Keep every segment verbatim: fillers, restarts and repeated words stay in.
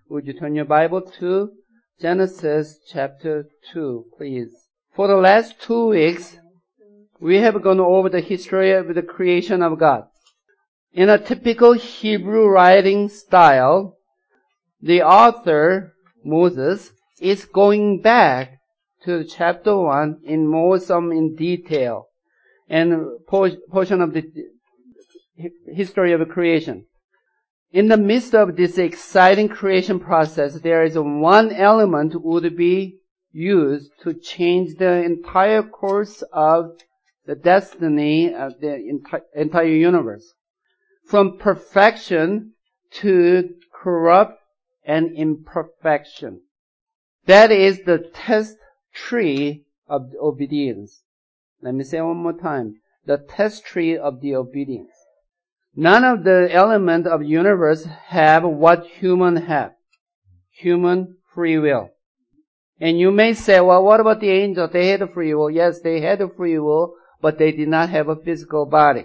Would you turn your Bible to Genesis chapter two, please? For the last two weeks, we have gone over the history of the creation of God. In a typical Hebrew writing style, the author, Moses, is going back to chapter one in more some in detail and portion of the history of creation. In the midst of this exciting creation process, there is one element would be used to change the entire course of the destiny of the enti- entire universe. From perfection to corrupt and imperfection. That is the test tree of obedience. Let me say one more time. The test tree of the obedience. None of the elements of the universe have what humans have. Human free will. And you may say, well, what about the angels? They had a free will. Yes, they had a free will, but they did not have a physical body.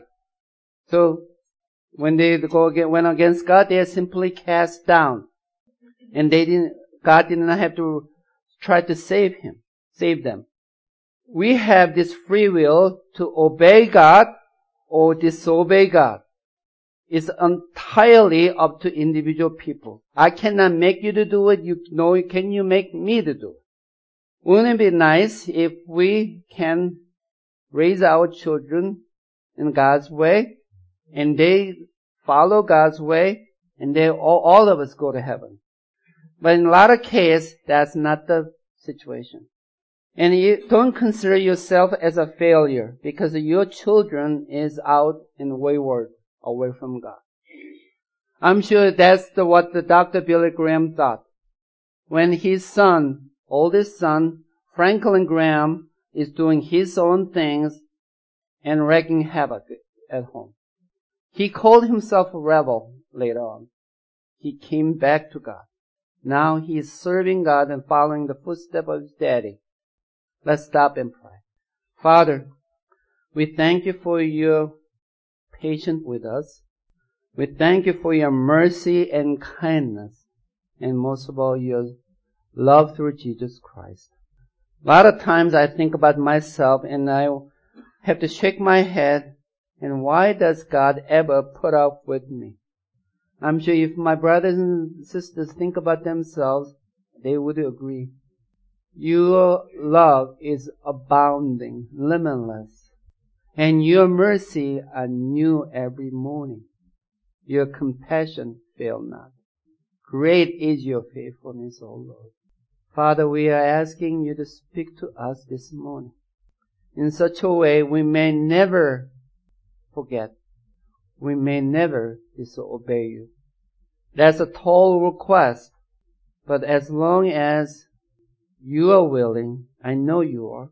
So, when they go against, went against God, they are simply cast down. And they didn't, God did not have to try to save him, save them. We have this free will to obey God or disobey God. It's entirely up to individual people. I cannot make you to do it. You know, can you make me to do it? Wouldn't it be nice if we can raise our children in God's way and they follow God's way and they all, all of us go to heaven? But in a lot of cases, that's not the situation. And you don't consider yourself as a failure because your children is out in wayward, away from God. I'm sure that's the, what the Doctor Billy Graham thought. When his son, oldest son, Franklin Graham, is doing his own things and wreaking havoc at home. He called himself a rebel later on. He came back to God. Now he is serving God and following the footsteps of his daddy. Let's stop and pray. Father, we thank you for your patience with us. We thank you for your mercy and kindness. And most of all, your love through Jesus Christ. A lot of times I think about myself and I have to shake my head. And why does God ever put up with me? I'm sure if my brothers and sisters think about themselves, they would agree. Your love is abounding, limitless. And your mercy are new every morning. Your compassion fail not. Great is your faithfulness, O Lord. Father, we are asking you to speak to us this morning in such a way we may never forget. We may never disobey you. That's a tall request, but as long as you are willing, I know you are,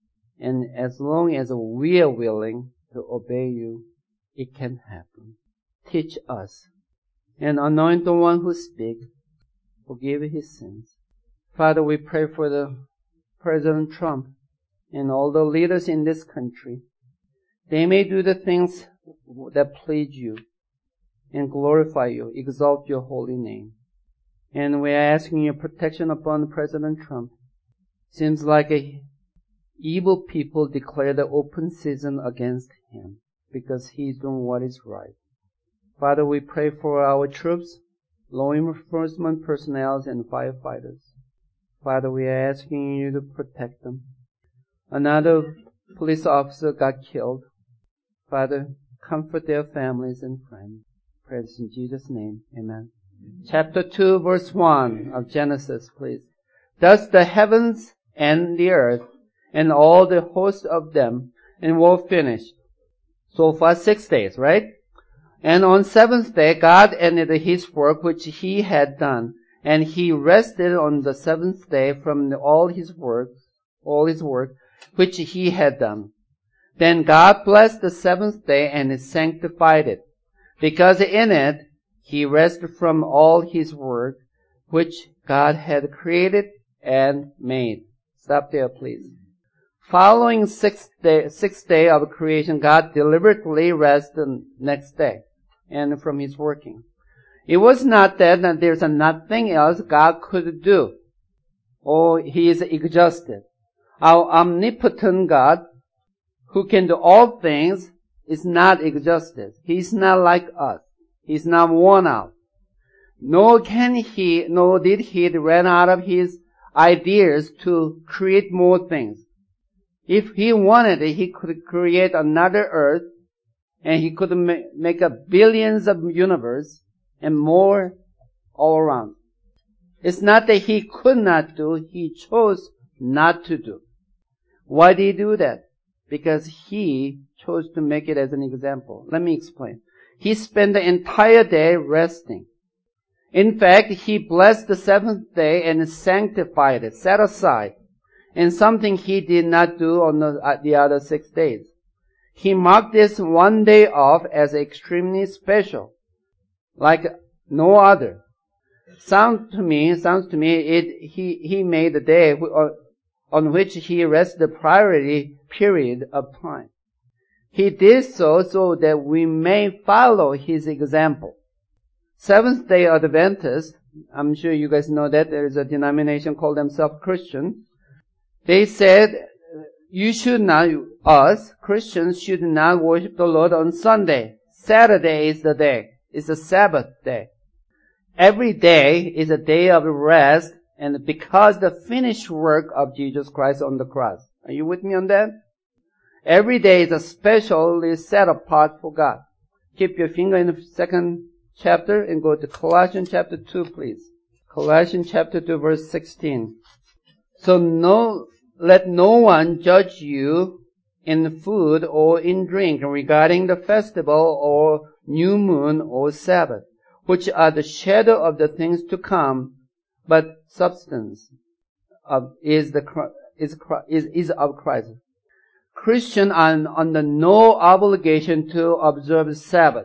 and as long as we are willing to obey you, it can happen. Teach us and anoint the one who speaks, forgive his sins. Father, we pray for the President Trump and all the leaders in this country. They may do the things that please you and glorify you, exalt your holy name. And we are asking your protection upon President Trump. Seems like a evil people declare the open season against him because he's doing what is right. Father, we pray for our troops, law enforcement personnel, and firefighters. Father, we are asking you to protect them. Another police officer got killed. Father, comfort their families and friends. Praise in Jesus' name. Amen. Chapter two, verse one of Genesis, please. Thus the heavens and the earth and all the host of them and were finished. So far six days, right? And on seventh day, God ended his work which he had done. And he rested on the seventh day from all his work, all his work, which he had done. Then God blessed the seventh day and sanctified it, because in it he rested from all his work, which God had created and made. Stop there, please. Following sixth day, sixth day of creation, God deliberately rested the next day and from his working. It was not that, that there's nothing else God could do, or He is exhausted. Our omnipotent God, who can do all things, is not exhausted. He's not like us. He's not worn out. Nor can He, nor did He run out of His ideas to create more things. If He wanted it, He could create another earth, and He could ma- make a billions of universe and more all around. It's not that He could not do, He chose not to do. Why did He do that? Because He chose to make it as an example. Let me explain. He spent the entire day resting. In fact, He blessed the seventh day and sanctified it, set aside, and something He did not do on the, uh, the other six days. He marked this one day off as extremely special, like no other. Sounds to me, sounds to me, it, he, he made the day on which He rested the priority period of time. He did so so that we may follow His example. Seventh-day Adventists, I'm sure you guys know that there is a denomination called themselves Christian. They said, you should not, us, Christians, should not worship the Lord on Sunday. Saturday is the day. It's a Sabbath day. Every day is a day of rest, and because the finished work of Jesus Christ on the cross. Are you with me on that? Every day is a specially set apart for God. Keep your finger in the second chapter and go to Colossians chapter two, please. Colossians chapter two, verse sixteen. So no, let no one judge you in food or in drink regarding the festival or new moon or Sabbath, which are the shadow of the things to come, but substance of, is the is is is of Christ. Christians are under no obligation to observe Sabbath.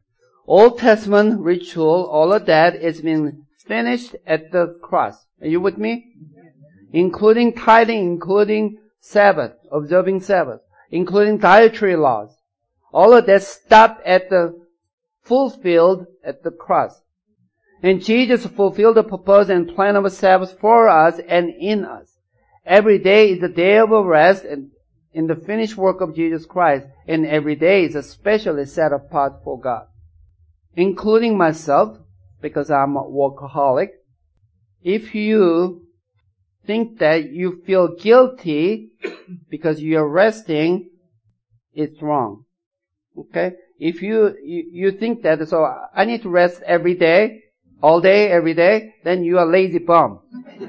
Old Testament ritual, all of that is been finished at the cross. Are you with me? Including tithing, including Sabbath, observing Sabbath, including dietary laws. All of that stopped at the fulfilled at the cross. And Jesus fulfilled the purpose and plan of a Sabbath for us and in us. Every day is a day of rest and in the finished work of Jesus Christ, and every day is especially set apart for God. Including myself, because I'm a workaholic. If you think that you feel guilty because you're resting, it's wrong. Okay? If you, you, you think that, so I need to rest every day, all day, every day, then you are a lazy bum.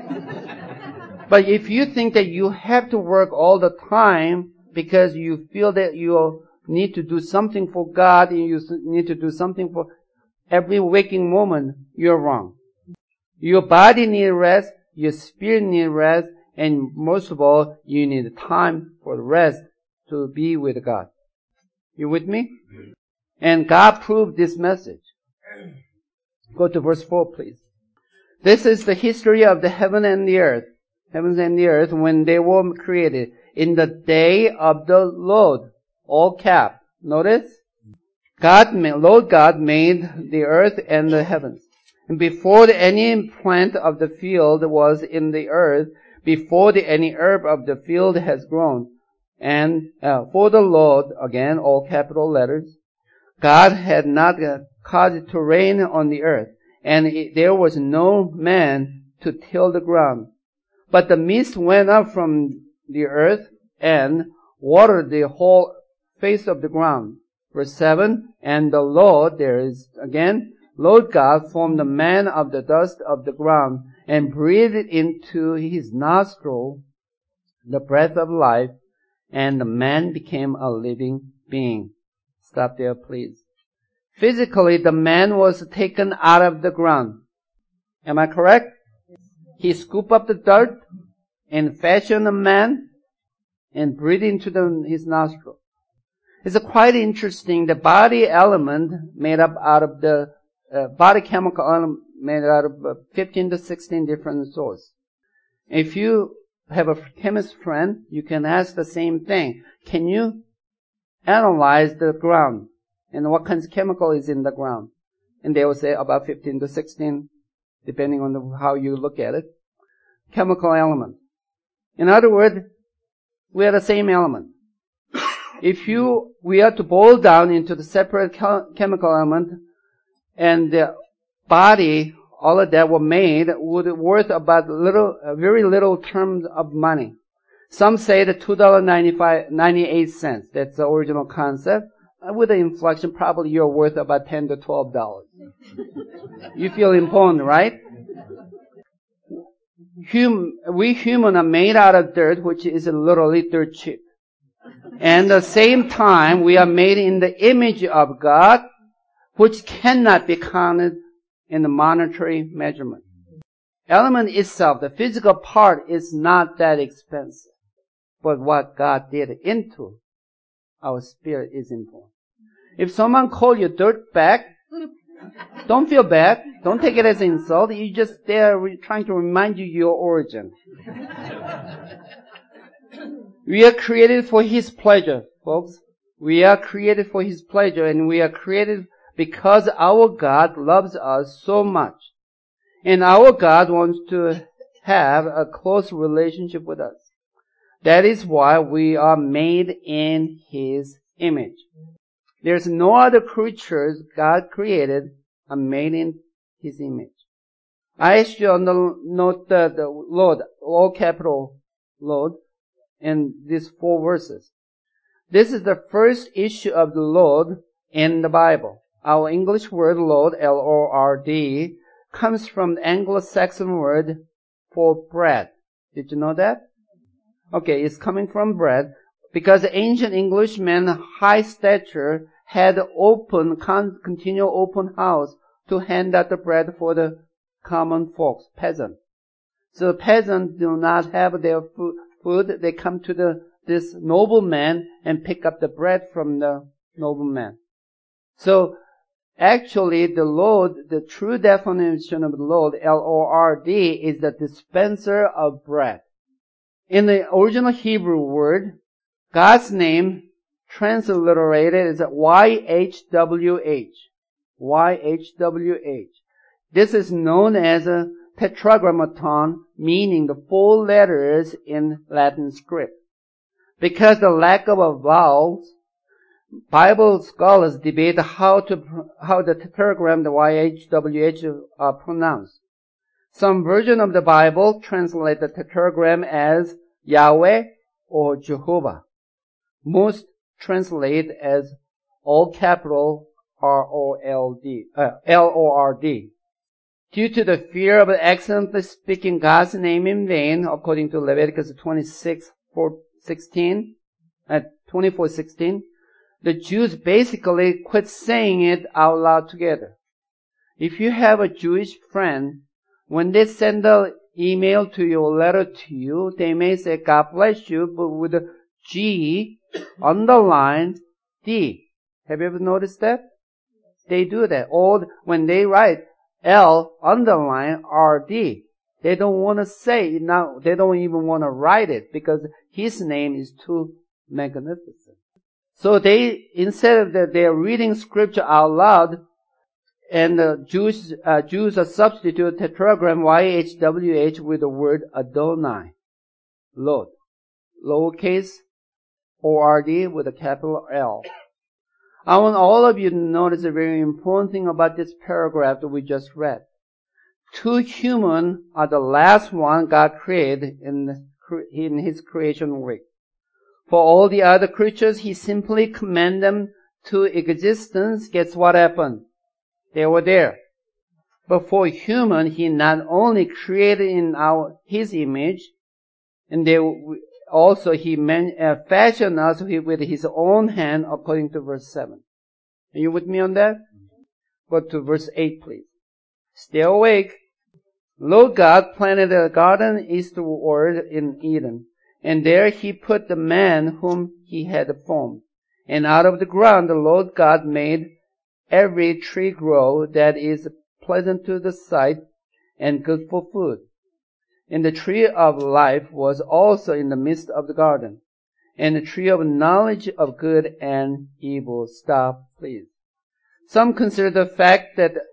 But if you think that you have to work all the time because you feel that you need to do something for God and you need to do something for every waking moment, you're wrong. Your body needs rest, your spirit needs rest, and most of all, you need time for rest to be with God. You with me? And God proved this message. Go to verse four, please. This is the history of the heaven and the earth. Heavens and the earth when they were created. In the day of the Lord. All cap. Notice? God made, Lord God made the earth and the heavens. And before the, any plant of the field was in the earth, before the, any herb of the field has grown, and uh, for the Lord, again, all capital letters, God had not uh, caused it to rain on the earth, and it, there was no man to till the ground. But the mist went up from the earth and watered the whole face of the ground. Verse seven, and the Lord, there is again, Lord God formed the man of the dust of the ground and breathed into his nostril the breath of life, and the man became a living being. Stop there, please. Physically, the man was taken out of the ground. Am I correct? He scooped up the dirt and fashioned a man and breathed into the, his nostril. It's quite interesting. The body element made up out of the uh, body chemical element made out of uh, fifteen to sixteen different sources. If you have a chemist friend, you can ask the same thing. Can you analyze the ground and what kinds of chemical is in the ground? and they will say about fifteen to sixteen, depending on the, how you look at it, chemical element. In other words, we are the same element. If you, we are to boil down into the separate chemical element, and the body, all of that were made, would worth about little, uh, very little terms of money. Some say that two dollars and ninety-eight cents. That's the original concept. With the inflation, probably you're worth about ten to twelve dollars. You feel important, right? Hum, we human are made out of dirt, which is literally dirt cheap. And at the same time, we are made in the image of God, which cannot be counted in the monetary measurement. Element itself, the physical part, is not that expensive. But what God did into our spirit is important. If someone calls you dirtbag, don't feel bad. Don't take it as an insult. You just they're trying to remind you your origin. We are created for His pleasure, folks. We are created for His pleasure, and we are created because our God loves us so much. And our God wants to have a close relationship with us. That is why we are made in His image. There's no other creatures God created are made in His image. I ask you to note the, the Lord, all capital Lord, in these four verses. This is the first issue of the Lord in the Bible. Our English word Lord, L O R D, comes from the Anglo-Saxon word for bread. Did you know that? Okay, it's coming from bread because the ancient Englishmen, high stature, had open, con- continual open house to hand out the bread for the common folks, peasants. So peasants do not have their food, food. They come to the this nobleman and pick up the bread from the nobleman. So actually the Lord, the true definition of the Lord, L O R D, is the dispenser of bread. In the original Hebrew word, God's name transliterated is Y H W H. Y H W H. This is known as a tetragrammaton, meaning the four letters in Latin script. Because the lack of a vowels, Bible scholars debate how to how the tetragram, the Y H W H, are pronounced. Some version of the Bible translate the tetragram as Yahweh or Jehovah. Most translate as all capital R O L D, uh, L O R D. Due to the fear of accidentally speaking God's name in vain, according to Leviticus twenty-six, four, sixteen, uh, twenty-four, sixteen, the Jews basically quit saying it out loud together. If you have a Jewish friend, when they send an email to you or letter to you, they may say, God bless you, but with a G underlined D. Have you ever noticed that? They do that. Or when they write L underline R D, they don't want to say, now they don't even want to write it because His name is too magnificent. So they, instead of that, they're reading scripture out loud, and the Jews, uh, Jews are substitute tetragram Y H W H with the word Adonai, Lord. Lowercase O R D with a capital L. I want all of you to notice a very important thing about this paragraph that we just read. Two humans are the last one God created in, in His creation work. For all the other creatures, He simply commanded them to existence. Guess what happened? They were there. But for human, He not only created in our His image, and they also He man, uh, fashioned us with His own hand, according to verse seven. Are you with me on that? Go to verse eight, please. Stay awake. Lord God planted a garden eastward in Eden, and there He put the man whom He had formed. And out of the ground the Lord God made every tree grow that is pleasant to the sight and good for food. And the tree of life was also in the midst of the garden, and the tree of knowledge of good and evil. Stop, please. Some consider the fact that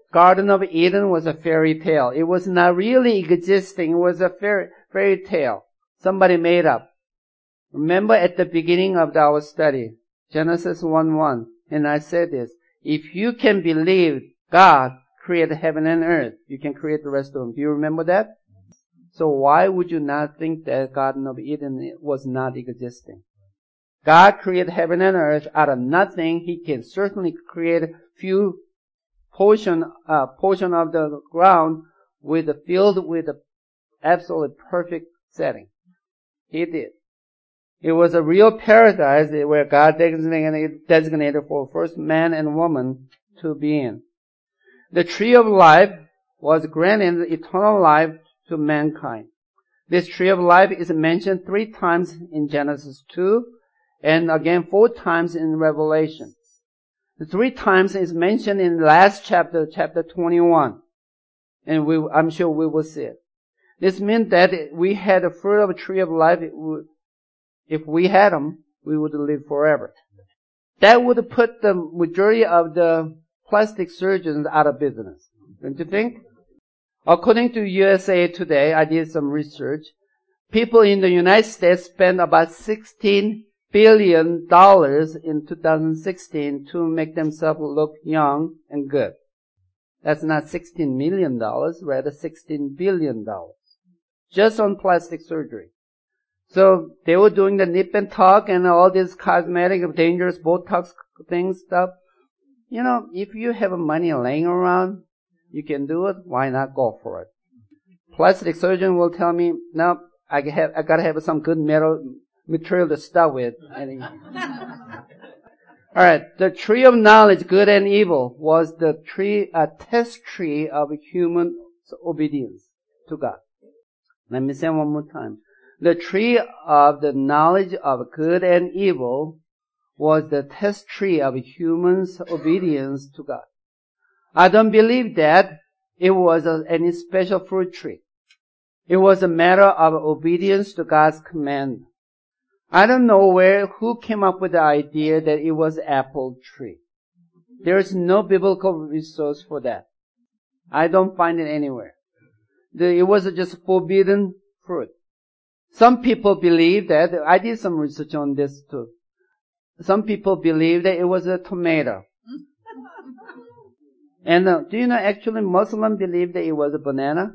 Garden of Eden was a fairy tale. It was not really existing. It was a fairy, fairy tale. Somebody made up. Remember at the beginning of our study, Genesis one one, and I said this, if you can believe God created heaven and earth, you can create the rest of them. Do you remember that? So why would you not think that Garden of Eden was not existing? God created heaven and earth out of nothing. He can certainly create a few portion, uh, portion of the ground with a field with a absolute perfect setting. He did. It was a real paradise where God designated, designated for first man and woman to be in. The tree of life was granted eternal life to mankind. This tree of life is mentioned three times in Genesis two and again four times in Revelation. The three times is mentioned in the last chapter, chapter twenty-one. And we, I'm sure we will see it. This means that we had a fruit of a tree of life. If we had them, we would live forever. That would put the majority of the plastic surgeons out of business. Don't you think? According to U S A Today, I did some research. People in the United States spend about sixteen billion dollars in two thousand sixteen to make themselves look young and good. That's not sixteen million dollars, rather sixteen billion dollars. Just on plastic surgery. So they were doing the nip and tuck and all this cosmetic, dangerous Botox things stuff. You know, if you have money laying around, you can do it. Why not go for it? Plastic surgeon will tell me, no, I have, I gotta have some good metal material to start with. Alright, the tree of knowledge, good and evil, was the tree, a test tree of human obedience to God. Let me say one more time. The tree of the knowledge of good and evil was the test tree of humans' obedience to God. I don't believe that it was a, any special fruit tree. It was a matter of obedience to God's command. I don't know where, who came up with the idea that it was apple tree. There is no biblical resource for that. I don't find it anywhere. The, it was just forbidden fruit. Some people believe that, I did some research on this too. Some people believe that it was a tomato. And uh, do you know actually Muslims believe that it was a banana?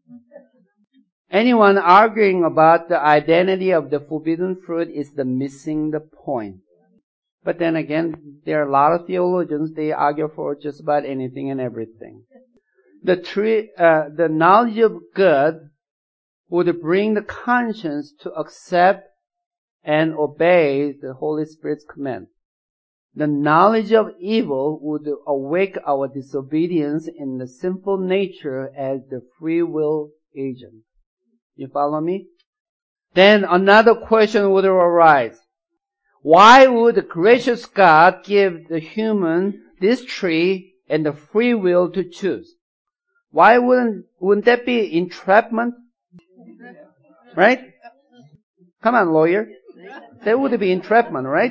Anyone arguing about the identity of the forbidden fruit is the missing the point. But then again, there are a lot of theologians, they argue for just about anything and everything. The tree, uh, the knowledge of good would bring the conscience to accept and obey the Holy Spirit's command. The knowledge of evil would awake our disobedience in the sinful nature as the free will agent. You follow me? Then another question would arise. Why would the gracious God give the human this tree and the free will to choose? Why wouldn't, wouldn't that be entrapment? Right? Come on, lawyer. That would be entrapment, right?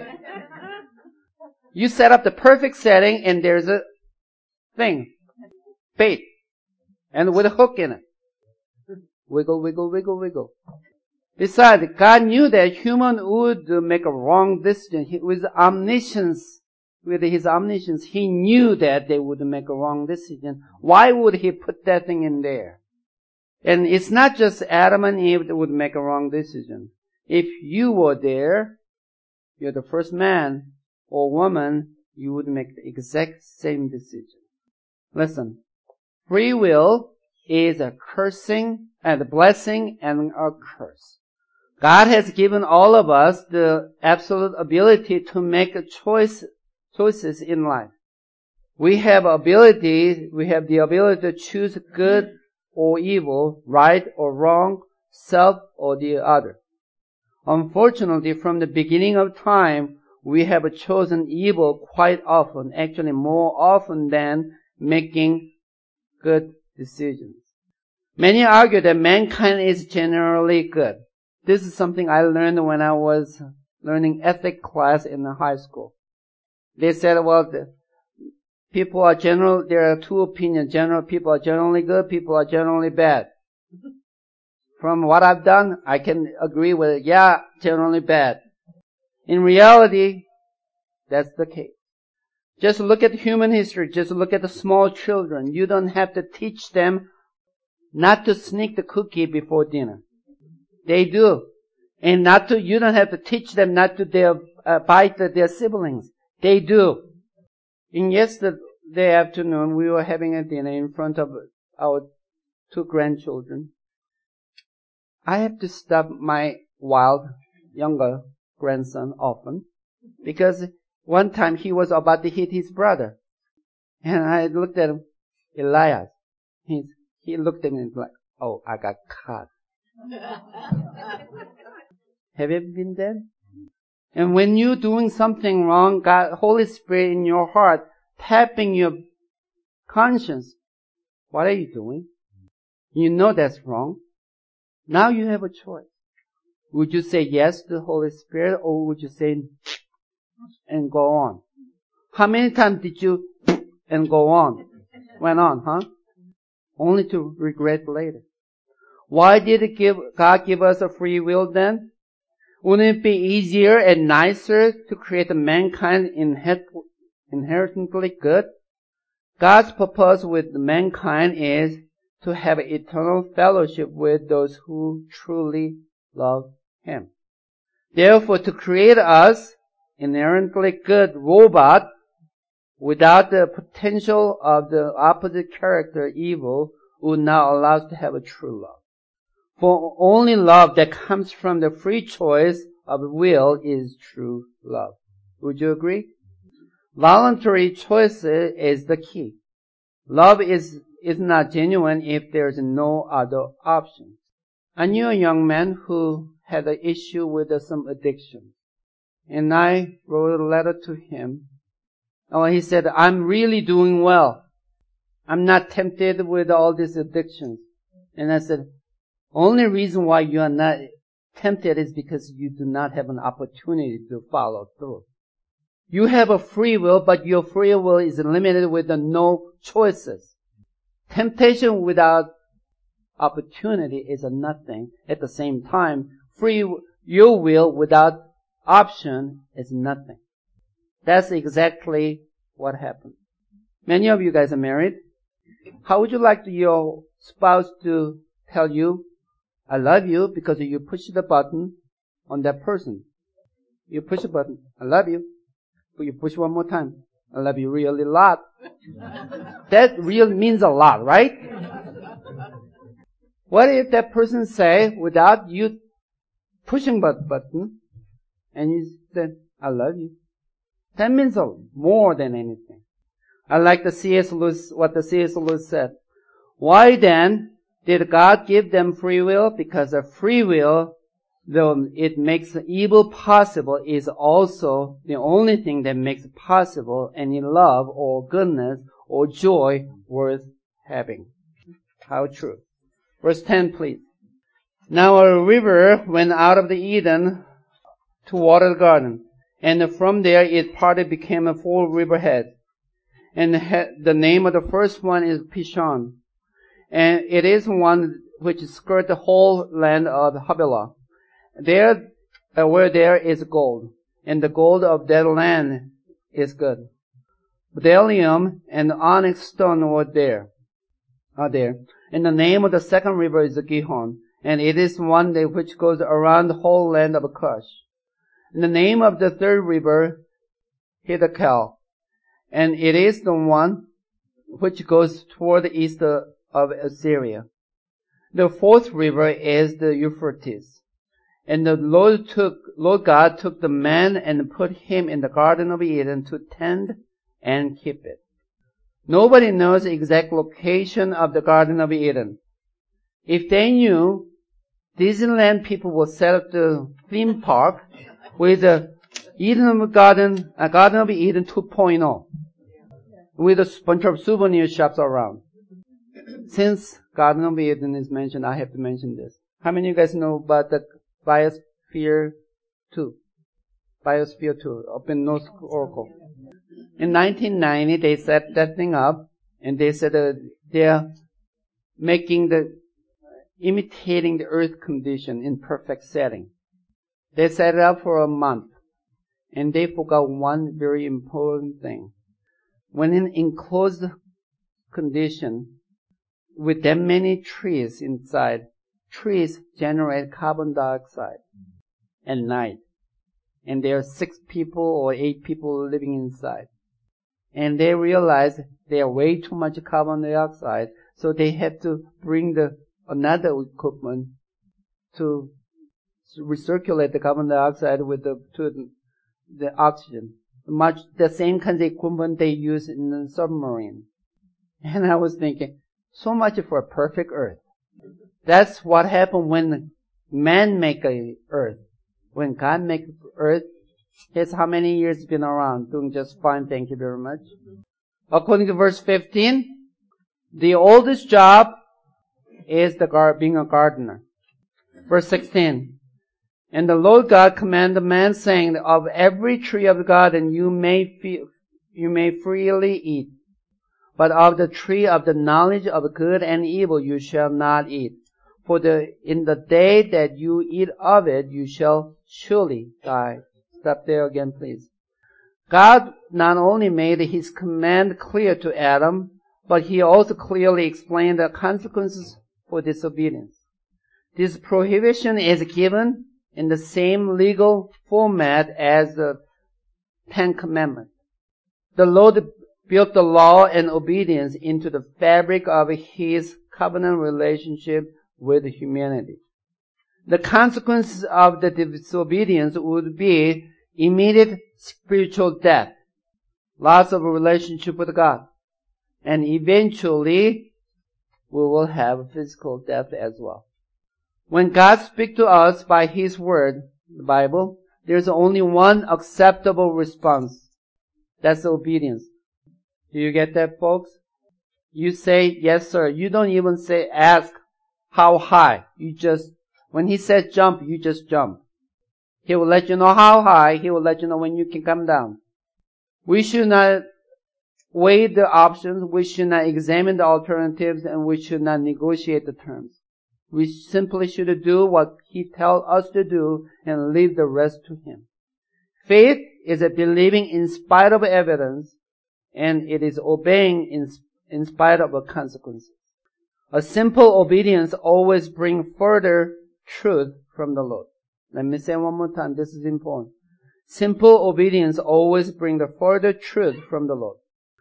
You set up the perfect setting and there's a thing, bait, and with a hook in it. Wiggle, wiggle, wiggle, wiggle. Besides, God knew that human would make a wrong decision. He, with omniscience, with His omniscience, He knew that they would make a wrong decision. Why would He put that thing in there? And it's not just Adam and Eve that would make a wrong decision. If you were there, you're the first man or woman, you would make the exact same decision. Listen, free will is a cursing and a blessing and a curse. God has given all of us the absolute ability to make a choice, choices in life. We have ability, we have the ability to choose good or evil, right or wrong, self or the other. Unfortunately, from the beginning of time, we have chosen evil quite often, actually more often than making good decisions. Many argue that mankind is generally good. This is something I learned when I was learning ethics class in the high school. They said, well, the people are general, there are two opinions. General people are generally good, people are generally bad. From what I've done, I can agree with it. Yeah, generally bad. In reality, that's the case. Just look at human history. Just look at the small children. You don't have to teach them not to sneak the cookie before dinner. They do. And not to, you don't have to teach them not to their, uh, bite their siblings. They do. And yesterday afternoon, we were having a dinner in front of our two grandchildren. I have to stop my wild younger grandson often because one time he was about to hit his brother. And I looked at him, Elias. He, he looked at me like, oh, I got caught. Have you ever been there? And when you're doing something wrong, God, Holy Spirit in your heart, tapping your conscience, what are you doing? You know that's wrong. Now you have a choice. Would you say yes to the Holy Spirit or would you say and go on? How many times did you and go on? Went on, huh? Only to regret later. Why did it give, God give us a free will then? Wouldn't it be easier and nicer to create a mankind inherently good? God's purpose with mankind is to have eternal fellowship with those who truly love Him. Therefore, to create us inherently good robot without the potential of the opposite character, evil, would not allow us to have a true love. For only love that comes from the free choice of will is true love. Would you agree? Voluntary choice is the key. Love is, is not genuine if there's no other option. I knew a young man who had an issue with some addiction. And I wrote a letter to him. Oh, he said, I'm really doing well. I'm not tempted with all these addictions. And I said, only reason why you are not tempted is because you do not have an opportunity to follow through. You have a free will, but your free will is limited with the no choices. Temptation without opportunity is a nothing. At the same time, free, your will without option is nothing. That's exactly what happened. Many of you guys are married. How would you like your spouse to tell you, I love you, because you push the button on that person? You push the button, I love you. But you push one more time, I love you really a lot. That really means a lot, right? What if that person say, without you pushing that button, and you said, I love you? That means more than anything. I like the C S Lewis, what the C S Lewis said. Why then did God give them free will? Because a free will, though it makes evil possible, is also the only thing that makes possible any love or goodness or joy worth having. How true. Verse ten, please. Now a river went out of the Eden to water the garden, and from there it parted, became a full riverhead. And the name of the first one is Pishon. And it is one which skirts the whole land of Havilah. There, uh, where there is gold, and the gold of that land is good. Bdellium and onyx stone were there, are there. And the name of the second river is Gihon, and it is one that which goes around the whole land of Cush. And the name of the third river, Hiddekel, and it is the one which goes toward the east of Assyria. The fourth river is the Euphrates. And the Lord took, Lord God took the man and put him in the Garden of Eden to tend and keep it. Nobody knows the exact location of the Garden of Eden. If they knew, Disneyland people will set up the theme park with a Eden Garden, a Garden of Eden two point oh, with a bunch of souvenir shops around. Since Garden of Eden is mentioned, I have to mention this. How many of you guys know about the Biosphere two? Biosphere two, up in North Oracle. In nineteen ninety, they set that thing up, and they said uh, they're making the, imitating the earth condition in perfect setting. They set it up for a month, and they forgot one very important thing. When in enclosed condition, with that many trees inside, trees generate carbon dioxide at night. And there are six people or eight people living inside. And they realize they are way too much carbon dioxide, so they have to bring the another equipment to recirculate the carbon dioxide with the to the oxygen. Much the same kind of equipment they use in the submarine. And I was thinking, so much for a perfect earth. That's what happened when man make a earth. When God make earth, here's how many years it's been around, doing just fine, thank you very much. According to verse fifteen, the oldest job is the gar- being a gardener. Verse sixteen, and the Lord God commanded man, saying, of every tree of the garden you may fe- you may freely eat, but of the tree of the knowledge of good and evil you shall not eat. For the in the day that you eat of it, you shall surely die. Stop there again, please. God not only made his command clear to Adam, but he also clearly explained the consequences for disobedience. This prohibition is given in the same legal format as the Ten Commandments. The Lord built the law and obedience into the fabric of his covenant relationship with humanity. The consequences of the disobedience would be immediate spiritual death, loss of a relationship with God, and eventually we will have physical death as well. When God speaks to us by his word, the Bible, there's only one acceptable response. That's obedience. Do you get that, folks? You say, yes, sir. You don't even say, ask how high. You just, when he says jump, you just jump. He will let you know how high. He will let you know when you can come down. We should not weigh the options. We should not examine the alternatives, and we should not negotiate the terms. We simply should do what he tells us to do and leave the rest to him. Faith is a believing in spite of evidence, and it is obeying in, in spite of a consequence. A simple obedience always brings further truth from the Lord. Let me say one more time. This is important. Simple obedience always brings the further truth from the Lord.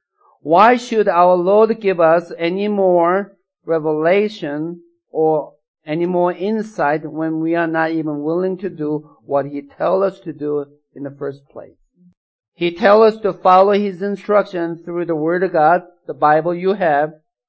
Why should our Lord give us any more revelation or any more insight when we are not even willing to do what he tells us to do in the first place? He tells us to follow his instruction through the Word of God, the Bible you have,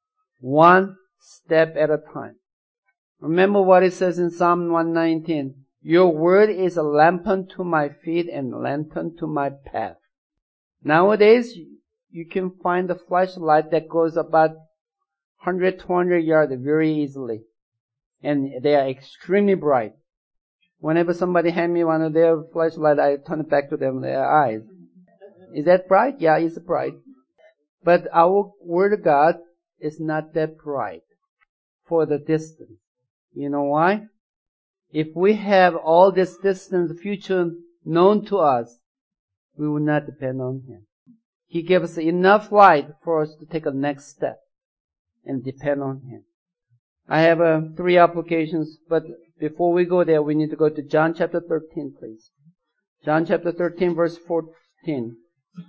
one step at a time. Remember what it says in Psalm one nineteen. Your word is a lamp unto my feet and a lamp unto my path. Nowadays, you can find a flashlight that goes about one hundred, two hundred yards very easily. And they are extremely bright. Whenever somebody hand me one of their flashlights, I turn it back to them, their eyes. Is that bright? Yeah, it's bright. But our Word of God is not that bright for the distance. You know why? If we have all this distance future known to us, we will not depend on him. He gives us enough light for us to take a next step and depend on him. I have uh, three applications, but before we go there, we need to go to John chapter thirteen, please. John chapter thirteen, verse fourteen.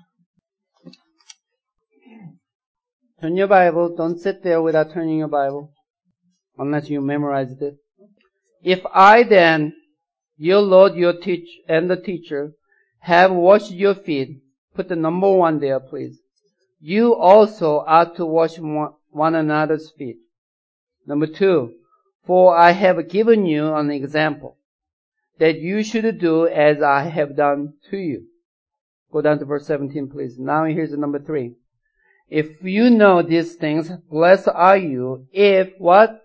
Turn your Bible. Don't sit there without turning your Bible, unless you memorized it. If I then, your Lord, your teach and the teacher, have washed your feet, put the number one there, please. You also ought to wash one another's feet. Number two, for I have given you an example, that you should do as I have done to you. Go down to verse seventeen, please. Now here's the number three. If you know these things, blessed are you if what?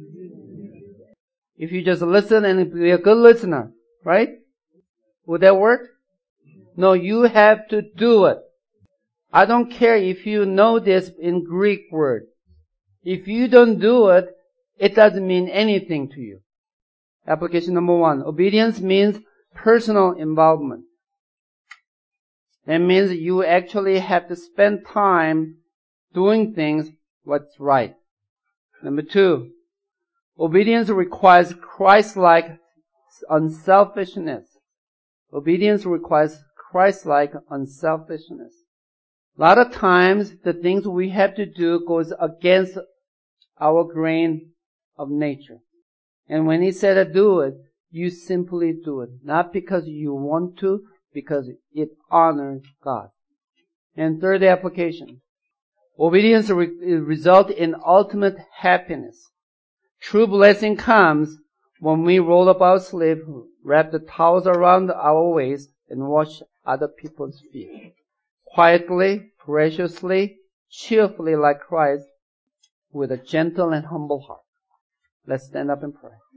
If you just listen and be a good listener, right? Would that work? No, you have to do it. I don't care if you know this in Greek word. If you don't do it, it doesn't mean anything to you. Application number one. Obedience means personal involvement. That means you actually have to spend time doing things what's right. Number two. Obedience requires Christ-like unselfishness. Obedience requires Christ-like unselfishness. A lot of times, the things we have to do goes against our grain of nature. And when he said to do it, you simply do it. Not because you want to, because it honors God. And third application. Obedience re- results in ultimate happiness. True blessing comes when we roll up our sleeve, wrap the towels around our waist, and wash other people's feet. Quietly, graciously, cheerfully like Christ, with a gentle and humble heart. Let's stand up and pray.